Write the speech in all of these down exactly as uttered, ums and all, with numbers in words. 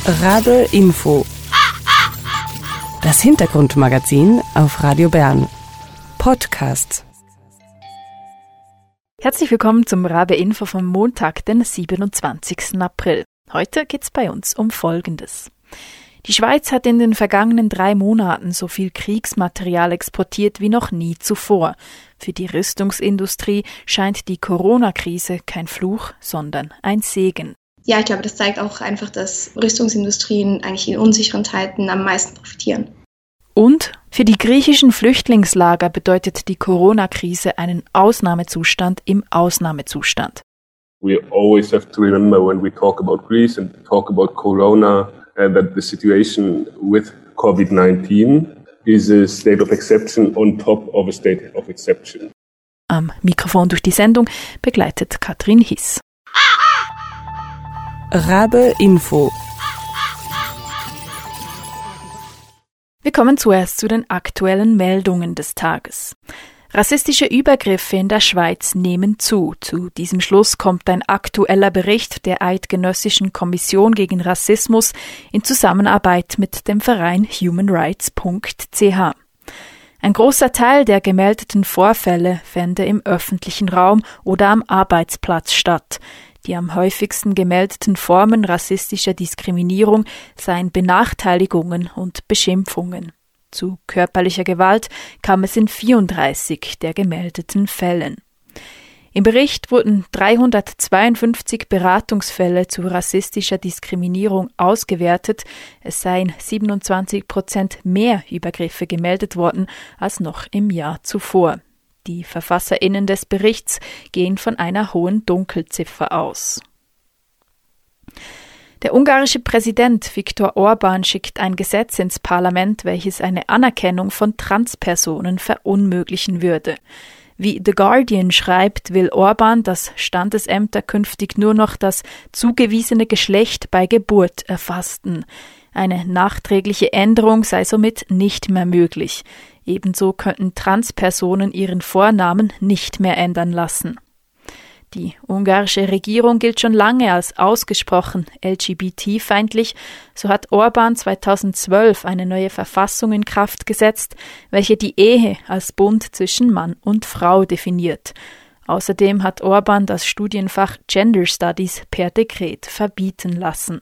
Rabe Info. Das Hintergrundmagazin auf Radio Bern. Podcast. Herzlich willkommen zum Rabe Info vom Montag, den siebenundzwanzigsten April. Heute geht's bei uns um Folgendes. Die Schweiz hat in den vergangenen drei Monaten so viel Kriegsmaterial exportiert wie noch nie zuvor. Für die Rüstungsindustrie scheint die Corona-Krise kein Fluch, sondern ein Segen. Ja, ich glaube, das zeigt auch einfach, dass Rüstungsindustrien eigentlich in unsicheren Zeiten am meisten profitieren. Und für die griechischen Flüchtlingslager bedeutet die Corona-Krise einen Ausnahmezustand im Ausnahmezustand. We always have to remember when we talk about Greece and talk about Corona uh, that the situation with COVID nineteen is a state of exception on top of a state of exception. Am Mikrofon durch die Sendung begleitet Katrin Hiss. Rabe Info. Wir kommen zuerst zu den aktuellen Meldungen des Tages. Rassistische Übergriffe in der Schweiz nehmen zu. Zu diesem Schluss kommt ein aktueller Bericht der Eidgenössischen Kommission gegen Rassismus in Zusammenarbeit mit dem Verein human rights punkt c h. Ein großer Teil der gemeldeten Vorfälle fände im öffentlichen Raum oder am Arbeitsplatz statt. Die am häufigsten gemeldeten Formen rassistischer Diskriminierung seien Benachteiligungen und Beschimpfungen. Zu körperlicher Gewalt kam es in vierunddreißig der gemeldeten Fällen. Im Bericht wurden dreihundertzweiundfünfzig Beratungsfälle zu rassistischer Diskriminierung ausgewertet. Es seien siebenundzwanzig Prozent mehr Übergriffe gemeldet worden als noch im Jahr zuvor. Die VerfasserInnen des Berichts gehen von einer hohen Dunkelziffer aus. Der ungarische Präsident Viktor Orbán schickt ein Gesetz ins Parlament, welches eine Anerkennung von Transpersonen verunmöglichen würde. Wie The Guardian schreibt, will Orbán, dass Standesämter künftig nur noch das zugewiesene Geschlecht bei Geburt erfassten. Eine nachträgliche Änderung sei somit nicht mehr möglich. Ebenso könnten Transpersonen ihren Vornamen nicht mehr ändern lassen. Die ungarische Regierung gilt schon lange als ausgesprochen L G B T-feindlich. So hat Orbán zweitausendzwölf eine neue Verfassung in Kraft gesetzt, welche die Ehe als Bund zwischen Mann und Frau definiert. Außerdem hat Orbán das Studienfach Gender Studies per Dekret verbieten lassen.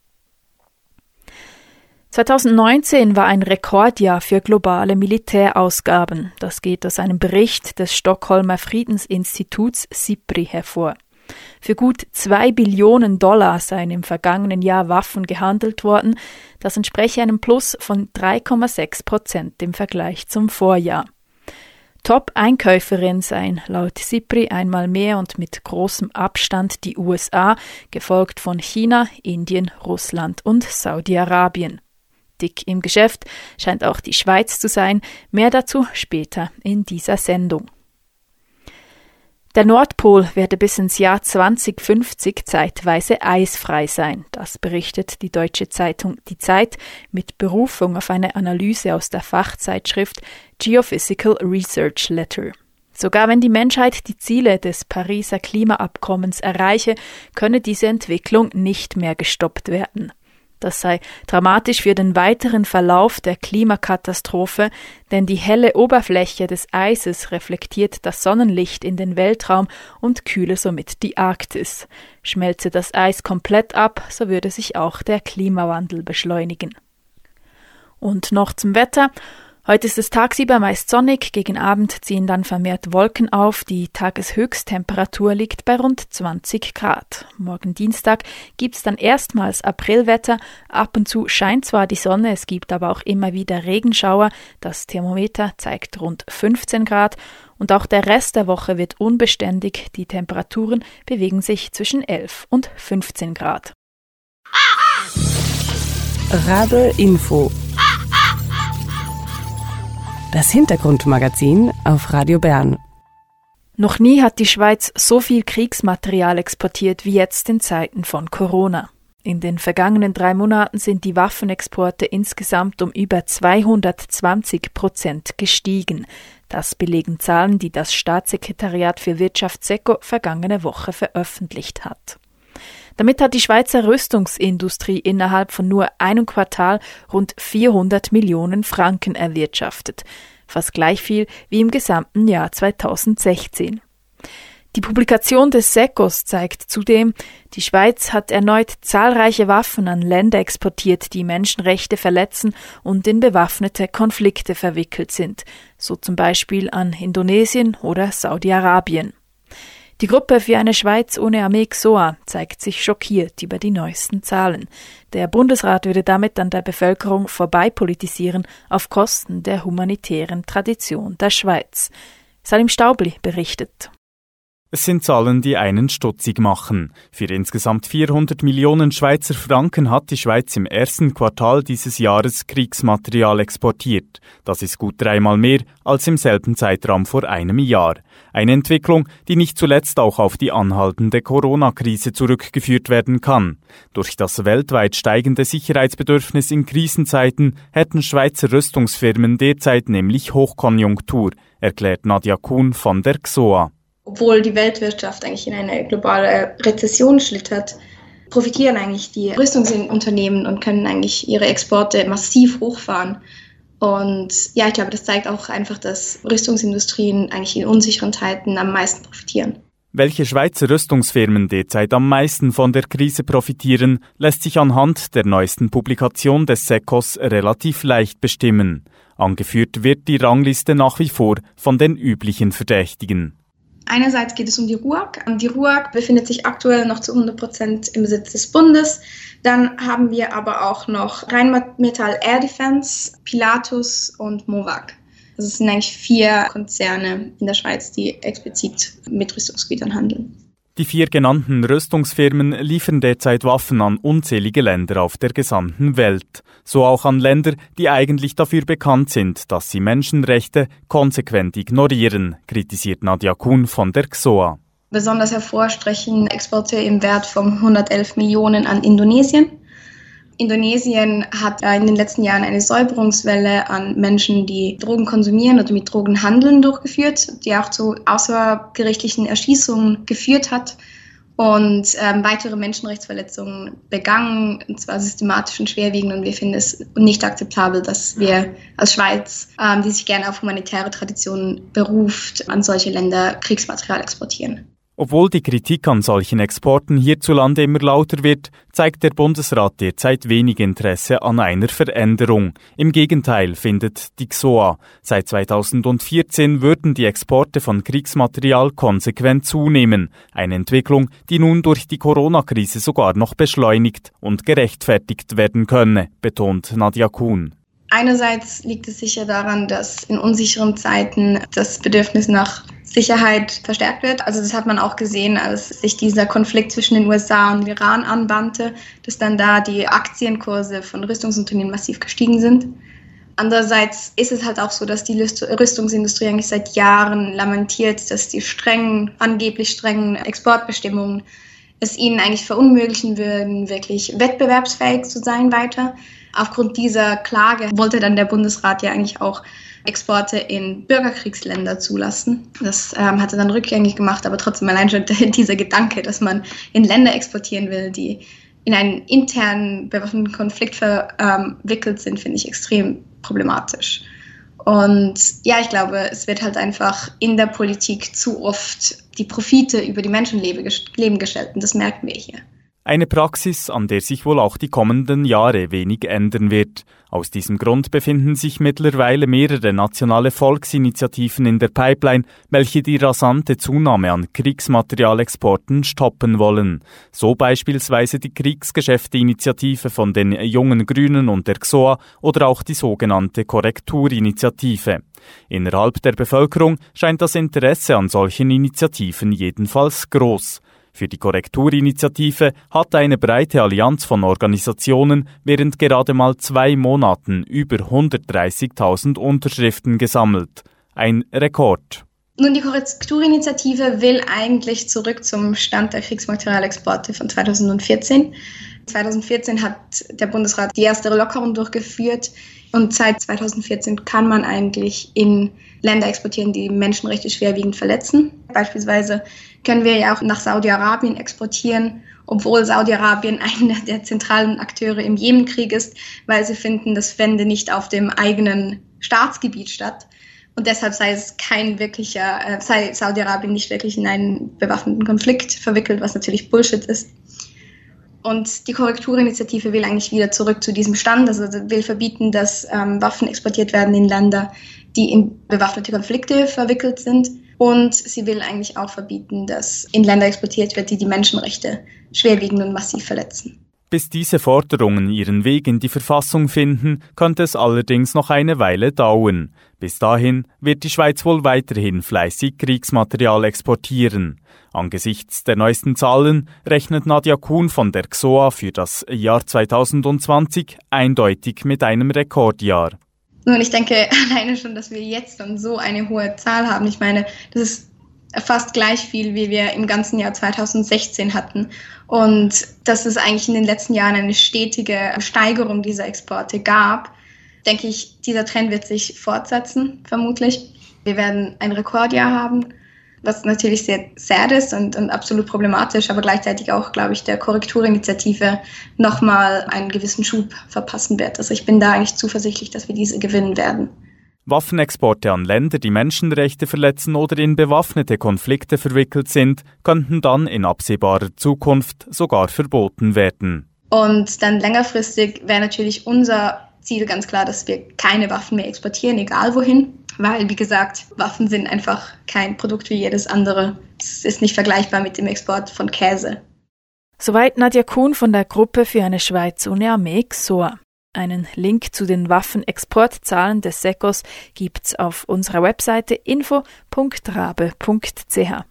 zweitausendneunzehn war ein Rekordjahr für globale Militärausgaben. Das geht aus einem Bericht des Stockholmer Friedensinstituts SIPRI hervor. Für gut zwei Billionen Dollar seien im vergangenen Jahr Waffen gehandelt worden. Das entspreche einem Plus von drei Komma sechs Prozent im Vergleich zum Vorjahr. Top-Einkäuferin seien laut SIPRI einmal mehr und mit großem Abstand die U S A, gefolgt von China, Indien, Russland und Saudi-Arabien. Dick im Geschäft scheint auch die Schweiz zu sein, mehr dazu später in dieser Sendung. Der Nordpol werde bis ins Jahr zweitausendfünfzig zeitweise eisfrei sein. Das berichtet die deutsche Zeitung Die Zeit mit Berufung auf eine Analyse aus der Fachzeitschrift Geophysical Research Letter. Sogar wenn die Menschheit die Ziele des Pariser Klimaabkommens erreiche, könne diese Entwicklung nicht mehr gestoppt werden. Das sei dramatisch für den weiteren Verlauf der Klimakatastrophe, denn die helle Oberfläche des Eises reflektiert das Sonnenlicht in den Weltraum und kühle somit die Arktis. Schmelze das Eis komplett ab, so würde sich auch der Klimawandel beschleunigen. Und noch zum Wetter. Heute ist es tagsüber meist sonnig, gegen Abend ziehen dann vermehrt Wolken auf, die Tageshöchsttemperatur liegt bei rund zwanzig Grad. Morgen Dienstag gibt's dann erstmals Aprilwetter, ab und zu scheint zwar die Sonne, es gibt aber auch immer wieder Regenschauer, das Thermometer zeigt rund fünfzehn Grad und auch der Rest der Woche wird unbeständig, die Temperaturen bewegen sich zwischen elf und fünfzehn Grad. Rabe Info. Das Hintergrundmagazin auf Radio Bern. Noch nie hat die Schweiz so viel Kriegsmaterial exportiert wie jetzt in Zeiten von Corona. In den vergangenen drei Monaten sind die Waffenexporte insgesamt um über zweihundertzwanzig Prozent gestiegen. Das belegen Zahlen, die das Staatssekretariat für Wirtschaft SECO vergangene Woche veröffentlicht hat. Damit hat die Schweizer Rüstungsindustrie innerhalb von nur einem Quartal rund vierhundert Millionen Franken erwirtschaftet. Fast gleich viel wie im gesamten Jahr zweitausendsechzehn. Die Publikation des S E C O S zeigt zudem, die Schweiz hat erneut zahlreiche Waffen an Länder exportiert, die Menschenrechte verletzen und in bewaffnete Konflikte verwickelt sind, so zum Beispiel an Indonesien oder Saudi-Arabien. Die Gruppe für eine Schweiz ohne Armee X O A zeigt sich schockiert über die neuesten Zahlen. Der Bundesrat würde damit an der Bevölkerung vorbeipolitisieren auf Kosten der humanitären Tradition der Schweiz. Salim Staubli berichtet. Es sind Zahlen, die einen stutzig machen. Für insgesamt vierhundert Millionen Schweizer Franken hat die Schweiz im ersten Quartal dieses Jahres Kriegsmaterial exportiert. Das ist gut dreimal mehr als im selben Zeitraum vor einem Jahr. Eine Entwicklung, die nicht zuletzt auch auf die anhaltende Corona-Krise zurückgeführt werden kann. Durch das weltweit steigende Sicherheitsbedürfnis in Krisenzeiten hätten Schweizer Rüstungsfirmen derzeit nämlich Hochkonjunktur, erklärt Nadia Kuhn von der X O A. Obwohl die Weltwirtschaft eigentlich in eine globale Rezession schlittert, profitieren eigentlich die Rüstungsunternehmen und können eigentlich ihre Exporte massiv hochfahren. Und ja, ich glaube, das zeigt auch einfach, dass Rüstungsindustrien eigentlich in unsicheren Zeiten am meisten profitieren. Welche Schweizer Rüstungsfirmen derzeit am meisten von der Krise profitieren, lässt sich anhand der neuesten Publikation des S E C O S relativ leicht bestimmen. Angeführt wird die Rangliste nach wie vor von den üblichen Verdächtigen. Einerseits geht es um die R U A G. Die R U A G befindet sich aktuell noch zu hundert Prozent im Besitz des Bundes. Dann haben wir aber auch noch Rheinmetall Air Defense, Pilatus und MOVAG. Also es sind eigentlich vier Konzerne in der Schweiz, die explizit mit Rüstungsgütern handeln. Die vier genannten Rüstungsfirmen liefern derzeit Waffen an unzählige Länder auf der gesamten Welt. So auch an Länder, die eigentlich dafür bekannt sind, dass sie Menschenrechte konsequent ignorieren, kritisiert Nadia Kuhn von der X O A. Besonders hervorstechen Exporte im Wert von hundertelf Millionen an Indonesien. Indonesien hat in den letzten Jahren eine Säuberungswelle an Menschen, die Drogen konsumieren oder mit Drogen handeln, durchgeführt, die auch zu außergerichtlichen Erschießungen geführt hat und ähm, weitere Menschenrechtsverletzungen begangen, und zwar systematisch und schwerwiegend. Und wir finden es nicht akzeptabel, dass wir als Schweiz, ähm, die sich gerne auf humanitäre Traditionen beruft, an solche Länder Kriegsmaterial exportieren. Obwohl die Kritik an solchen Exporten hierzulande immer lauter wird, zeigt der Bundesrat derzeit wenig Interesse an einer Veränderung. Im Gegenteil, findet die X O A. Seit zweitausendvierzehn würden die Exporte von Kriegsmaterial konsequent zunehmen. Eine Entwicklung, die nun durch die Corona-Krise sogar noch beschleunigt und gerechtfertigt werden könne, betont Nadia Kuhn. Einerseits liegt es sicher daran, dass in unsicheren Zeiten das Bedürfnis nach Sicherheit verstärkt wird. Also das hat man auch gesehen, als sich dieser Konflikt zwischen den U S A und Iran anbahnte, dass dann da die Aktienkurse von Rüstungsunternehmen massiv gestiegen sind. Andererseits ist es halt auch so, dass die Rüstungsindustrie eigentlich seit Jahren lamentiert, dass die strengen, angeblich strengen Exportbestimmungen es ihnen eigentlich verunmöglichen würden, wirklich wettbewerbsfähig zu sein weiter. Aufgrund dieser Klage wollte dann der Bundesrat ja eigentlich auch Exporte in Bürgerkriegsländer zulassen. Das ähm, hat er dann rückgängig gemacht, aber trotzdem allein schon dieser Gedanke, dass man in Länder exportieren will, die in einen internen bewaffneten Konflikt verwickelt sind, finde ich extrem problematisch. Und ja, ich glaube, es wird halt einfach in der Politik zu oft die Profite über die Menschenleben gestellt und das merken wir hier. Eine Praxis, an der sich wohl auch die kommenden Jahre wenig ändern wird. Aus diesem Grund befinden sich mittlerweile mehrere nationale Volksinitiativen in der Pipeline, welche die rasante Zunahme an Kriegsmaterialexporten stoppen wollen. So beispielsweise die Kriegsgeschäfte-Initiative von den Jungen Grünen und der X O A oder auch die sogenannte Korrekturinitiative. Innerhalb der Bevölkerung scheint das Interesse an solchen Initiativen jedenfalls groß. Für die Korrekturinitiative hat eine breite Allianz von Organisationen während gerade mal zwei Monaten über hundertdreißigtausend Unterschriften gesammelt. Ein Rekord. Nun, die Korrekturinitiative will eigentlich zurück zum Stand der Kriegsmaterialexporte von zweitausendvierzehn. zweitausendvierzehn hat der Bundesrat die erste Lockerung durchgeführt und seit zweitausendvierzehn kann man eigentlich in Länder exportieren, die Menschenrechte schwerwiegend verletzen. Beispielsweise können wir ja auch nach Saudi-Arabien exportieren obwohl Saudi-Arabien einer der zentralen Akteure im Jemenkrieg ist, weil sie finden, das fände nicht auf dem eigenen Staatsgebiet statt. Und deshalb sei es kein wirklicher, äh, sei Saudi-Arabien nicht wirklich in einen bewaffneten Konflikt verwickelt, was natürlich Bullshit ist. Und die Korrekturinitiative will eigentlich wieder zurück zu diesem Stand, also will verbieten, dass ähm, Waffen exportiert werden in Länder, die in bewaffnete Konflikte verwickelt sind. Und sie will eigentlich auch verbieten, dass in Länder exportiert wird, die die Menschenrechte schwerwiegend und massiv verletzen. Bis diese Forderungen ihren Weg in die Verfassung finden, könnte es allerdings noch eine Weile dauern. Bis dahin wird die Schweiz wohl weiterhin fleißig Kriegsmaterial exportieren. Angesichts der neuesten Zahlen rechnet Nadia Kuhn von der X O A für das Jahr zweitausendzwanzig eindeutig mit einem Rekordjahr. Nun, ich denke alleine schon, dass wir jetzt dann so eine hohe Zahl haben. Ich meine, das ist fast gleich viel, wie wir im ganzen Jahr zweitausendsechzehn hatten. Und dass es eigentlich in den letzten Jahren eine stetige Steigerung dieser Exporte gab, denke ich, dieser Trend wird sich fortsetzen, vermutlich. Wir werden ein Rekordjahr haben, was natürlich sehr sad ist und, und absolut problematisch, aber gleichzeitig auch, glaube ich, der Korrekturinitiative nochmal einen gewissen Schub verpassen wird. Also ich bin da eigentlich zuversichtlich, dass wir diese gewinnen werden. Waffenexporte an Länder, die Menschenrechte verletzen oder in bewaffnete Konflikte verwickelt sind, könnten dann in absehbarer Zukunft sogar verboten werden. Und dann längerfristig wäre natürlich unser Ziel ganz klar, dass wir keine Waffen mehr exportieren, egal wohin. Weil, wie gesagt, Waffen sind einfach kein Produkt wie jedes andere. Es ist nicht vergleichbar mit dem Export von Käse. Soweit Nadia Kuhn von der Gruppe für eine Schweiz ohne Armee X O A. Einen Link zu den Waffenexportzahlen des SECOS gibt's auf unserer Webseite info punkt rabe punkt c h.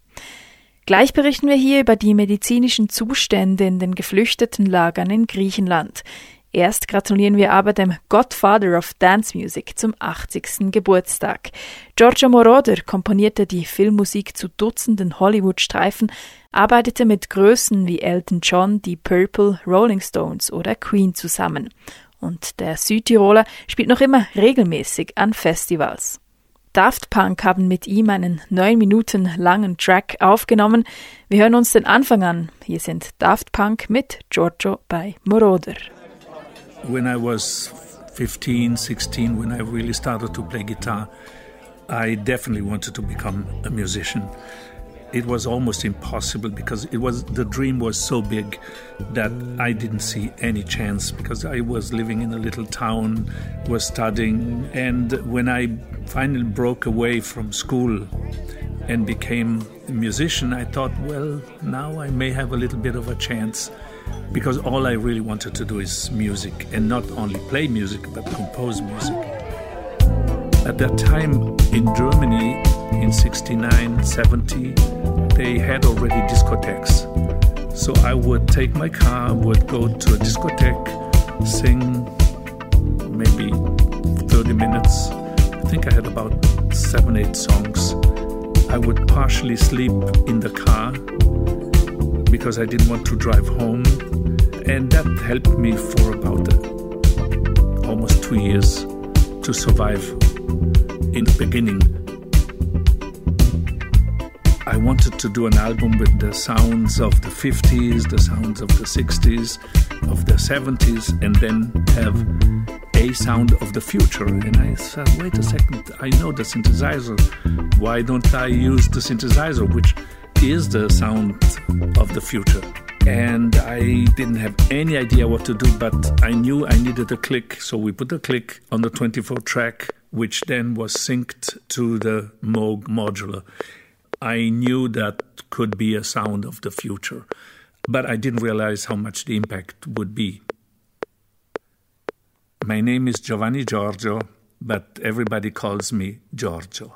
Gleich berichten wir hier über die medizinischen Zustände in den Geflüchtetenlagern in Griechenland. Erst gratulieren wir aber dem Godfather of Dance Music zum achtzigsten Geburtstag. Giorgio Moroder komponierte die Filmmusik zu Dutzenden Hollywood-Streifen, arbeitete mit Größen wie Elton John, Deep Purple, Rolling Stones oder Queen zusammen. Und der Südtiroler spielt noch immer regelmäßig an Festivals. Daft Punk haben mit ihm einen neun Minuten langen Track aufgenommen. Wir hören uns den Anfang an. Hier sind Daft Punk mit Giorgio bei Moroder. When I was fifteen, sixteen, when I really started to play guitar, I definitely wanted to become a musician. It was almost impossible because it was the dream was so big that I didn't see any chance because I was living in a little town, was studying, and when I finally broke away from school and became a musician, I thought, well, now I may have a little bit of a chance. Because all I really wanted to do is music, and not only play music, but compose music. At that time in Germany, in sixty-nine, seventy, they had already discotheques. So I would take my car, would go to a discotheque, sing maybe thirty minutes. I think I had about seven, eight songs. I would partially sleep in the car because I didn't want to drive home, and that helped me for about uh, almost two years to survive in the beginning. I wanted to do an album with the sounds of the fifties, the sounds of the sixties, of the seventies, and then have a sound of the future. And I said, wait a second, I know the synthesizer. Why don't I use the synthesizer, which is the sound of the future? And I didn't have any idea what to do, but I knew I needed a click. So we put a click on the twenty-four track, which then was synced to the Moog modular. I knew that could be a sound of the future, but I didn't realize how much the impact would be. My name is Giovanni Giorgio, but everybody calls me Giorgio.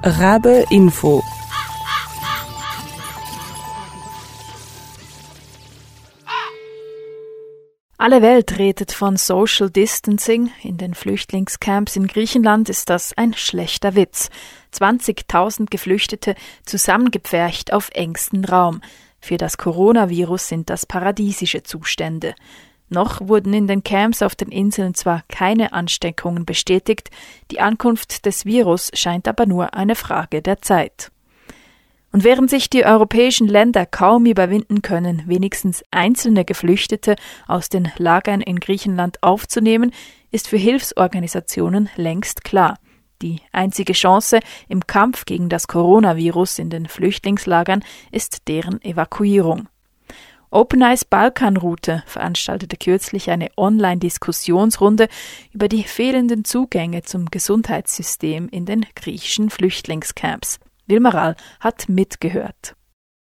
Rabe Info. Alle Welt redet von Social Distancing. In den Flüchtlingscamps in Griechenland ist das ein schlechter Witz. zwanzigtausend Geflüchtete zusammengepfercht auf engstem Raum. Für das Coronavirus sind das paradiesische Zustände. Noch wurden in den Camps auf den Inseln zwar keine Ansteckungen bestätigt, die Ankunft des Virus scheint aber nur eine Frage der Zeit. Und während sich die europäischen Länder kaum überwinden können, wenigstens einzelne Geflüchtete aus den Lagern in Griechenland aufzunehmen, ist für Hilfsorganisationen längst klar. Die einzige Chance im Kampf gegen das Coronavirus in den Flüchtlingslagern ist deren Evakuierung. Open Eyes Balkanroute veranstaltete kürzlich eine Online-Diskussionsrunde über die fehlenden Zugänge zum Gesundheitssystem in den griechischen Flüchtlingscamps. Wilmaral hat mitgehört.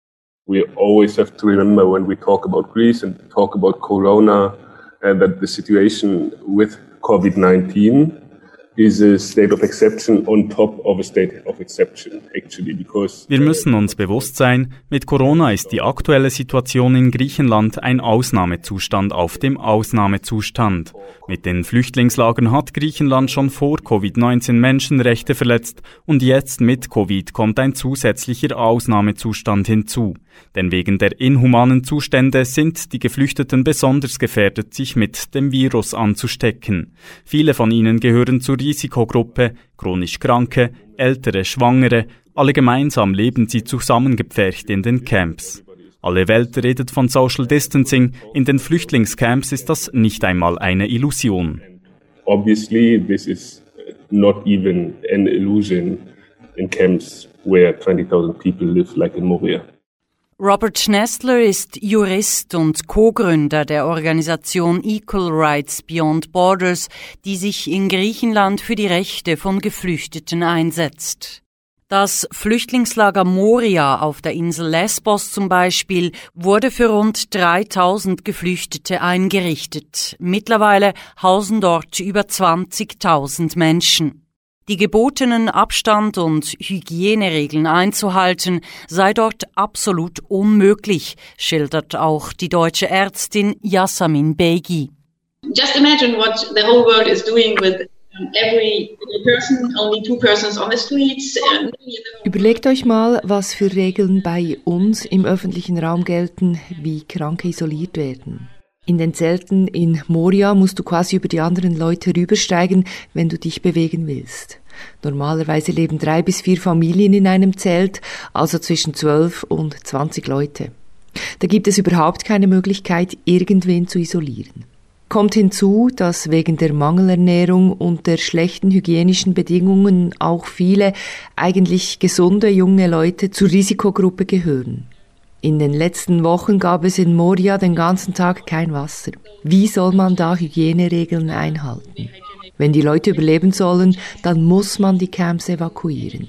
We always have to remember when we talk about Greece and talk about Corona uh, that the situation with COVID nineteen is a state of exception on top of a state of exception, actually, because wir müssen uns bewusst sein, mit Corona ist die aktuelle Situation in Griechenland ein Ausnahmezustand auf dem Ausnahmezustand. Mit den Flüchtlingslagern hat Griechenland schon vor Covid neunzehn Menschenrechte verletzt und jetzt mit Covid kommt ein zusätzlicher Ausnahmezustand hinzu. Denn wegen der inhumanen Zustände sind die Geflüchteten besonders gefährdet, sich mit dem Virus anzustecken. Viele von ihnen gehören zur Risikogruppe, chronisch Kranke, Ältere, Schwangere, alle gemeinsam leben sie zusammengepfercht in den Camps. Alle Welt redet von Social Distancing, in den Flüchtlingscamps ist das nicht einmal eine Illusion. Obviously, this is not even an illusion in camps where twenty thousand people live like in Moria. Robert Schnestler ist Jurist und Co-Gründer der Organisation Equal Rights Beyond Borders, die sich in Griechenland für die Rechte von Geflüchteten einsetzt. Das Flüchtlingslager Moria auf der Insel Lesbos zum Beispiel wurde für rund dreitausend Geflüchtete eingerichtet. Mittlerweile hausen dort über zwanzigtausend Menschen. Die gebotenen Abstand- und Hygieneregeln einzuhalten, sei dort absolut unmöglich, schildert auch die deutsche Ärztin Yasamin Begi. Just imagine what the whole world is doing with every person, only two persons on the streets. Überlegt euch mal, was für Regeln bei uns im öffentlichen Raum gelten, wie Kranke isoliert werden. In den Zelten in Moria musst du quasi über die anderen Leute rübersteigen, wenn du dich bewegen willst. Normalerweise leben drei bis vier Familien in einem Zelt, also zwischen zwölf und zwanzig Leute. Da gibt es überhaupt keine Möglichkeit, irgendwen zu isolieren. Kommt hinzu, dass wegen der Mangelernährung und der schlechten hygienischen Bedingungen auch viele eigentlich gesunde junge Leute zur Risikogruppe gehören. In den letzten Wochen gab es in Moria den ganzen Tag kein Wasser. Wie soll man da Hygieneregeln einhalten? Wenn die Leute überleben sollen, dann muss man die Camps evakuieren.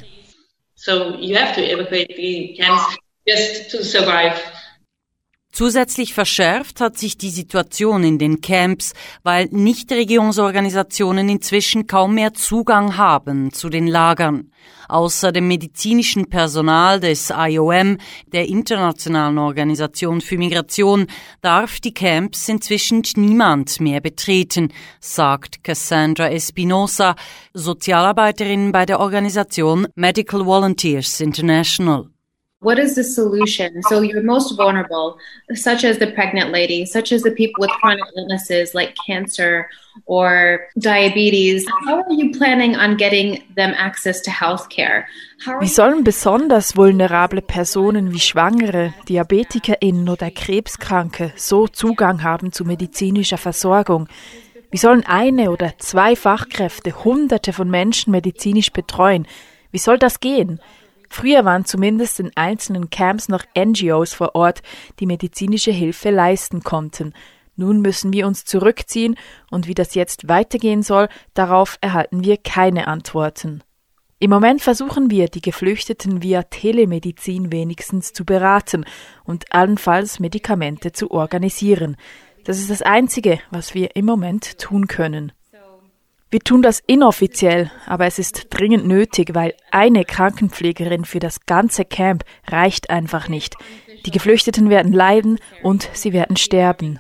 So you have to evacuate the camps just to survive. Zusätzlich verschärft hat sich die Situation in den Camps, weil Nichtregierungsorganisationen inzwischen kaum mehr Zugang haben zu den Lagern. Außer dem medizinischen Personal des I O M, der Internationalen Organisation für Migration, darf die Camps inzwischen niemand mehr betreten, sagt Cassandra Espinosa, Sozialarbeiterin bei der Organisation Medical Volunteers International. What is the solution? So you're most vulnerable, such as the pregnant lady, such as the people with chronic illnesses like cancer or diabetes. How are you planning on getting them access to healthcare? Wie sollen besonders vulnerable Personen wie Schwangere, DiabetikerInnen oder Krebskranke so Zugang haben zu medizinischer Versorgung? Wie sollen eine oder zwei Fachkräfte Hunderte von Menschen medizinisch betreuen? Wie soll das gehen? Früher waren zumindest in einzelnen Camps noch N G Os vor Ort, die medizinische Hilfe leisten konnten. Nun müssen wir uns zurückziehen und wie das jetzt weitergehen soll, darauf erhalten wir keine Antworten. Im Moment versuchen wir, die Geflüchteten via Telemedizin wenigstens zu beraten und allenfalls Medikamente zu organisieren. Das ist das Einzige, was wir im Moment tun können. Wir tun das inoffiziell, aber es ist dringend nötig, weil eine Krankenpflegerin für das ganze Camp reicht einfach nicht. Die Geflüchteten werden leiden und sie werden sterben.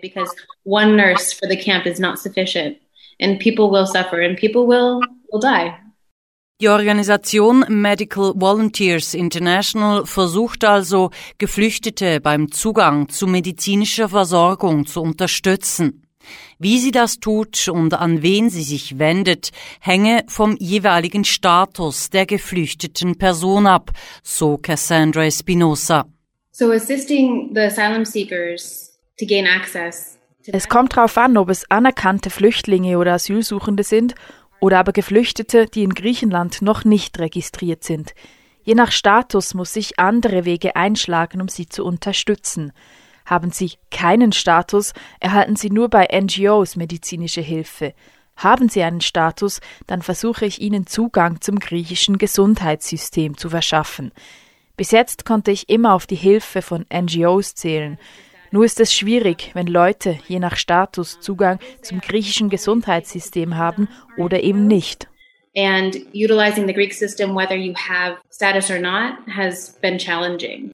One nurse for the camp is not sufficient, and people will suffer, and people will will die. Die Organisation Medical Volunteers International versucht also, Geflüchtete beim Zugang zu medizinischer Versorgung zu unterstützen. Wie sie das tut und an wen sie sich wendet, hänge vom jeweiligen Status der geflüchteten Person ab, so Cassandra Espinosa. So assisting the asylum seekers to gain access. Es kommt darauf an, ob es anerkannte Flüchtlinge oder Asylsuchende sind oder aber Geflüchtete, die in Griechenland noch nicht registriert sind. Je nach Status muss sich andere Wege einschlagen, um sie zu unterstützen. Haben sie keinen Status, erhalten sie nur bei N G Os medizinische Hilfe. Haben sie einen Status, dann versuche ich ihnen Zugang zum griechischen Gesundheitssystem zu verschaffen. Bis jetzt konnte ich immer auf die Hilfe von N G Os zählen. Nur ist es schwierig, wenn Leute je nach Status Zugang zum griechischen Gesundheitssystem haben oder eben nicht. And utilizing the Greek system, whether you have status or not, has been challenging.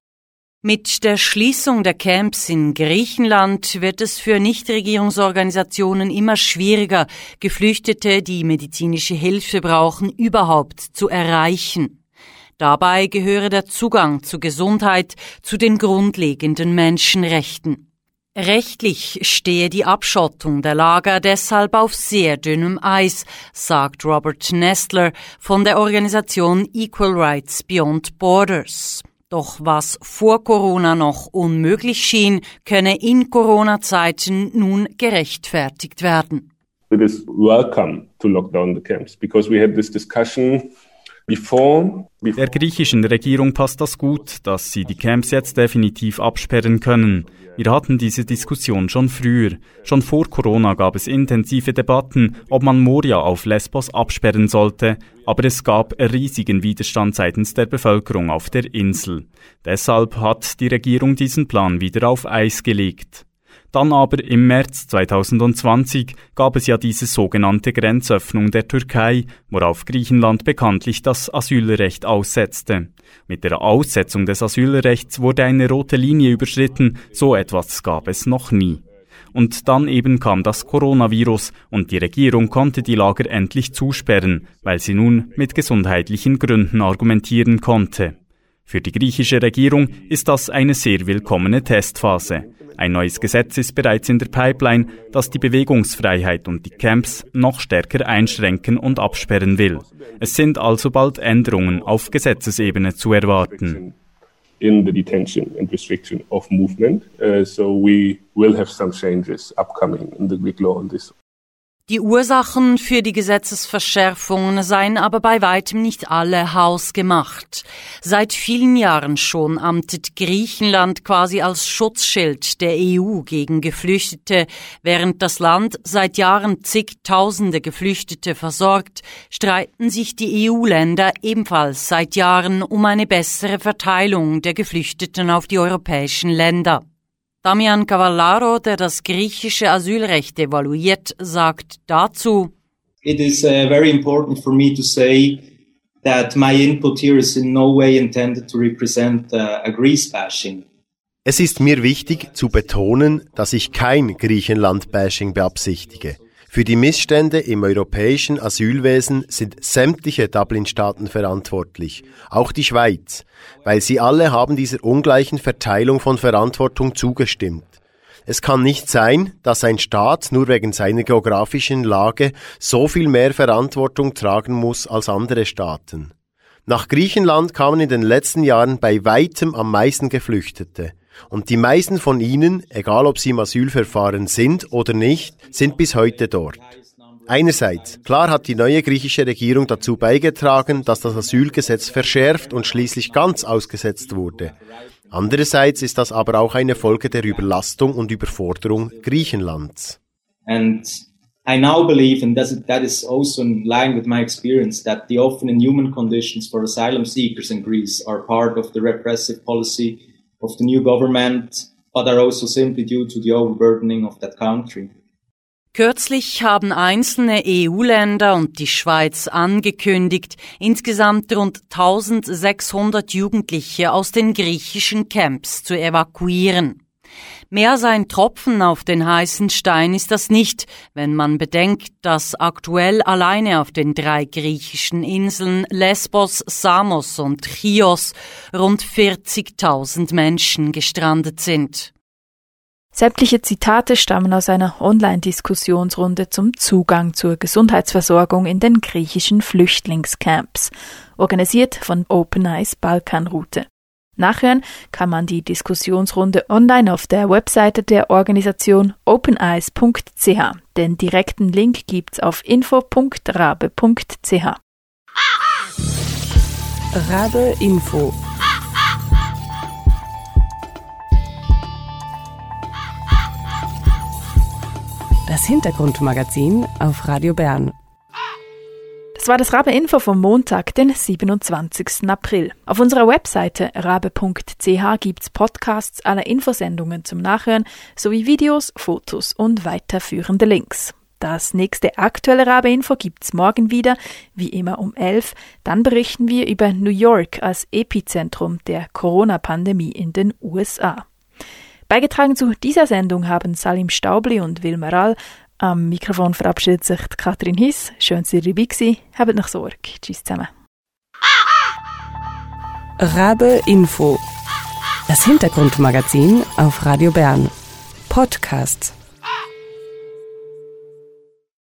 Mit der Schließung der Camps in Griechenland wird es für Nichtregierungsorganisationen immer schwieriger, Geflüchtete, die medizinische Hilfe brauchen, überhaupt zu erreichen. Dabei gehöre der Zugang zu Gesundheit zu den grundlegenden Menschenrechten. Rechtlich stehe die Abschottung der Lager deshalb auf sehr dünnem Eis, sagt Robert Nestler von der Organisation Equal Rights Beyond Borders. Doch was vor Corona noch unmöglich schien, könne in Corona-Zeiten nun gerechtfertigt werden. It is welcome to lock down the camps because we had this discussion before. before. Der griechischen Regierung passt das gut, dass sie die Camps jetzt definitiv absperren können. Wir hatten diese Diskussion schon früher. Schon vor Corona gab es intensive Debatten, ob man Moria auf Lesbos absperren sollte, aber es gab riesigen Widerstand seitens der Bevölkerung auf der Insel. Deshalb hat die Regierung diesen Plan wieder auf Eis gelegt. Dann aber im März zweitausendzwanzig gab es ja diese sogenannte Grenzöffnung der Türkei, worauf Griechenland bekanntlich das Asylrecht aussetzte. Mit der Aussetzung des Asylrechts wurde eine rote Linie überschritten, so etwas gab es noch nie. Und dann eben kam das Coronavirus und die Regierung konnte die Lager endlich zusperren, weil sie nun mit gesundheitlichen Gründen argumentieren konnte. Für die griechische Regierung ist das eine sehr willkommene Testphase. Ein neues Gesetz ist bereits in der Pipeline, das die Bewegungsfreiheit und die Camps noch stärker einschränken und absperren will. Es sind also bald Änderungen auf Gesetzesebene zu erwarten. In the detention and restriction of movement, uh, so we will have some changes upcoming in the Greek law on this. Die Ursachen für die Gesetzesverschärfungen seien aber bei weitem nicht alle hausgemacht. Seit vielen Jahren schon amtet Griechenland quasi als Schutzschild der E U gegen Geflüchtete. Während das Land seit Jahren zigtausende Geflüchtete versorgt, streiten sich die E U-Länder ebenfalls seit Jahren um eine bessere Verteilung der Geflüchteten auf die europäischen Länder. Damian Cavallaro, der das griechische Asylrecht evaluiert, sagt dazu: It is uh, very important for me to say that my input here is in no way intended to represent uh, a Greece bashing. Es ist mir wichtig zu betonen, dass ich kein Griechenland-Bashing beabsichtige. Für die Missstände im europäischen Asylwesen sind sämtliche Dublin-Staaten verantwortlich, auch die Schweiz, weil sie alle haben dieser ungleichen Verteilung von Verantwortung zugestimmt. Es kann nicht sein, dass ein Staat nur wegen seiner geografischen Lage so viel mehr Verantwortung tragen muss als andere Staaten. Nach Griechenland kamen in den letzten Jahren bei weitem am meisten Geflüchtete. Und die meisten von ihnen, egal ob sie im Asylverfahren sind oder nicht, sind bis heute dort. Einerseits, klar hat die neue griechische Regierung dazu beigetragen, dass das Asylgesetz verschärft und schließlich ganz ausgesetzt wurde. Andererseits ist das aber auch eine Folge der Überlastung und Überforderung Griechenlands. And I now believe, and that is also in line with my experience, that the often inhuman conditions for asylum seekers in Greece are part of the repressive policy of the new government, but are also simply due to the overburdening of that country. Kürzlich haben einzelne E U-Länder und die Schweiz angekündigt, insgesamt rund eintausendsechshundert Jugendliche aus den griechischen Camps zu evakuieren. Mehr als ein Tropfen auf den heißen Stein ist das nicht, wenn man bedenkt, dass aktuell alleine auf den drei griechischen Inseln Lesbos, Samos und Chios rund vierzigtausend Menschen gestrandet sind. Sämtliche Zitate stammen aus einer Online-Diskussionsrunde zum Zugang zur Gesundheitsversorgung in den griechischen Flüchtlingscamps, organisiert von Open Eyes Balkanroute. Nachhören kann man die Diskussionsrunde online auf der Webseite der Organisation open eyes punkt c h. Den direkten Link gibt's auf info punkt rabe punkt c h. Rabe Info. Das Hintergrundmagazin auf Radio Bern. Das war das Rabe Info vom Montag, den siebenundzwanzigsten April. Auf unserer Webseite rabe punkt c h gibt's Podcasts aller Infosendungen zum Nachhören sowie Videos, Fotos und weiterführende Links. Das nächste aktuelle Rabe Info gibt's morgen wieder, wie immer um elf. Dann berichten wir über New York als Epizentrum der Corona-Pandemie in den U S A. Beigetragen zu dieser Sendung haben Salim Staubli und Wilmer Rall. Am Mikrofon verabschiedet sich Katrin Hiss. Schön, dass ihr dabei gewesen. Habt noch Sorge. Tschüss zusammen. Rabe Info. Das Hintergrundmagazin auf Radio Bern. Podcasts.